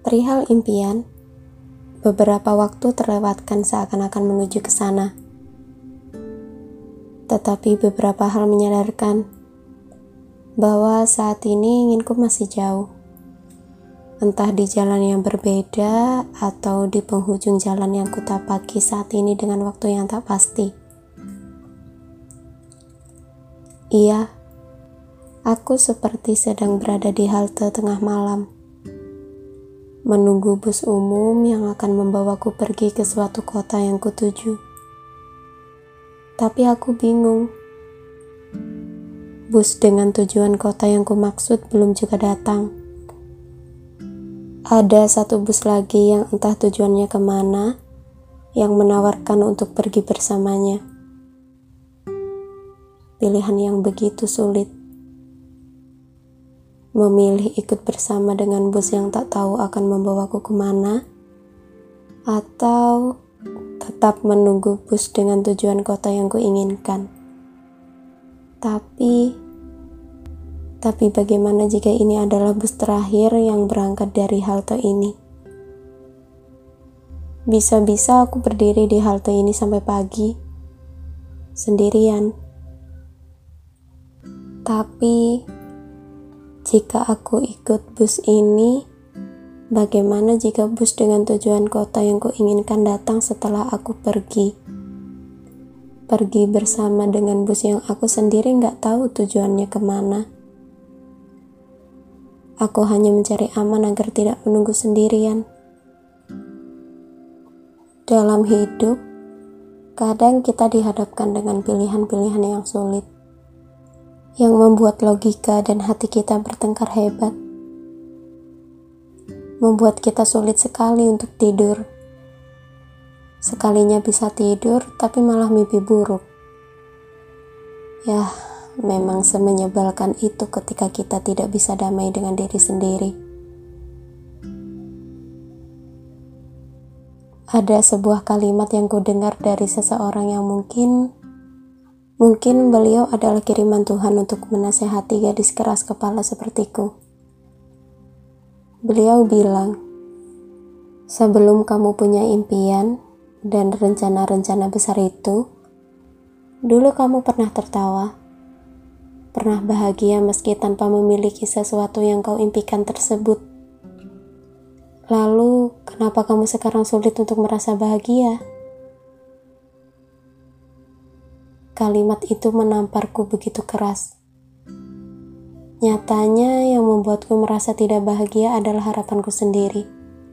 Perihal impian, beberapa waktu terlewatkan seakan-akan menuju ke sana. Tetapi beberapa hal menyadarkan bahwa saat ini inginku masih jauh. Entah di jalan yang berbeda atau di penghujung jalan yang kutapaki saat ini dengan waktu yang tak pasti. Iya, aku seperti sedang berada di halte tengah malam, menunggu bus umum yang akan membawaku pergi ke suatu kota yang kutuju. Tapi aku bingung. Bus dengan tujuan kota yang kumaksud belum juga datang. Ada satu bus lagi yang entah tujuannya kemana, yang menawarkan untuk pergi bersamanya. Pilihan yang begitu sulit. Memilih ikut bersama dengan bus yang tak tahu akan membawaku kemana, atau tetap menunggu bus dengan tujuan kota yang kuinginkan. Tapi bagaimana jika ini adalah bus terakhir yang berangkat dari halte ini? Bisa-bisa aku berdiri di halte ini sampai pagi, sendirian. Tapi jika aku ikut bus ini, bagaimana jika bus dengan tujuan kota yang kuinginkan datang setelah aku pergi? Pergi bersama dengan bus yang aku sendiri gak tahu tujuannya kemana. Aku hanya mencari aman agar tidak menunggu sendirian. Dalam hidup, kadang kita dihadapkan dengan pilihan-pilihan yang sulit, yang membuat logika dan hati kita bertengkar hebat, membuat kita sulit sekali untuk tidur. Sekalinya bisa tidur, tapi malah mimpi buruk. Ya, memang semenyebalkan itu ketika kita tidak bisa damai dengan diri sendiri. Ada sebuah kalimat yang kudengar dari seseorang yang mungkin beliau adalah kiriman Tuhan untuk menasehati gadis keras kepala sepertiku. Beliau bilang, sebelum kamu punya impian dan rencana-rencana besar itu, dulu kamu pernah tertawa, pernah bahagia meski tanpa memiliki sesuatu yang kau impikan tersebut. Lalu, kenapa kamu sekarang sulit untuk merasa bahagia? Kalimat itu menamparku begitu keras. Nyatanya yang membuatku merasa tidak bahagia adalah harapanku sendiri.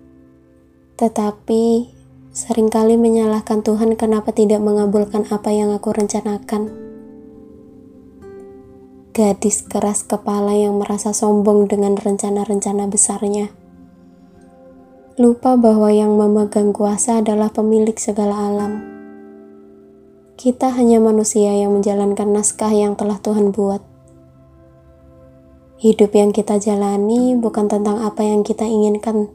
Tetapi, seringkali menyalahkan Tuhan kenapa tidak mengabulkan apa yang aku rencanakan. Gadis keras kepala yang merasa sombong dengan rencana-rencana besarnya. Lupa bahwa yang memegang kuasa adalah pemilik segala alam. Kita hanya manusia yang menjalankan naskah yang telah Tuhan buat. Hidup yang kita jalani bukan tentang apa yang kita inginkan,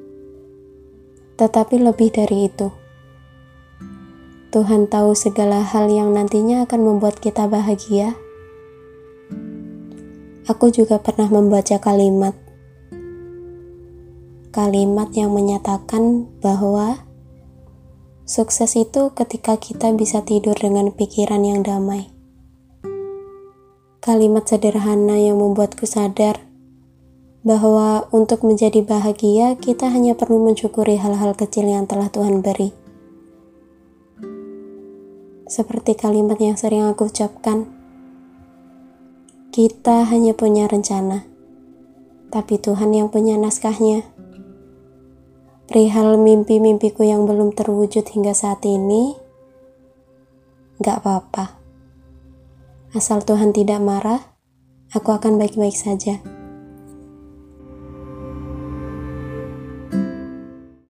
tetapi lebih dari itu. Tuhan tahu segala hal yang nantinya akan membuat kita bahagia. Aku juga pernah membaca kalimat yang menyatakan bahwa sukses itu ketika kita bisa tidur dengan pikiran yang damai. Kalimat sederhana yang membuatku sadar bahwa untuk menjadi bahagia kita hanya perlu mensyukuri hal-hal kecil yang telah Tuhan beri. Seperti kalimat yang sering aku ucapkan, kita hanya punya rencana, tapi Tuhan yang punya naskahnya. Perihal mimpi-mimpiku yang belum terwujud hingga saat ini, gak apa-apa. Asal Tuhan tidak marah, aku akan baik-baik saja.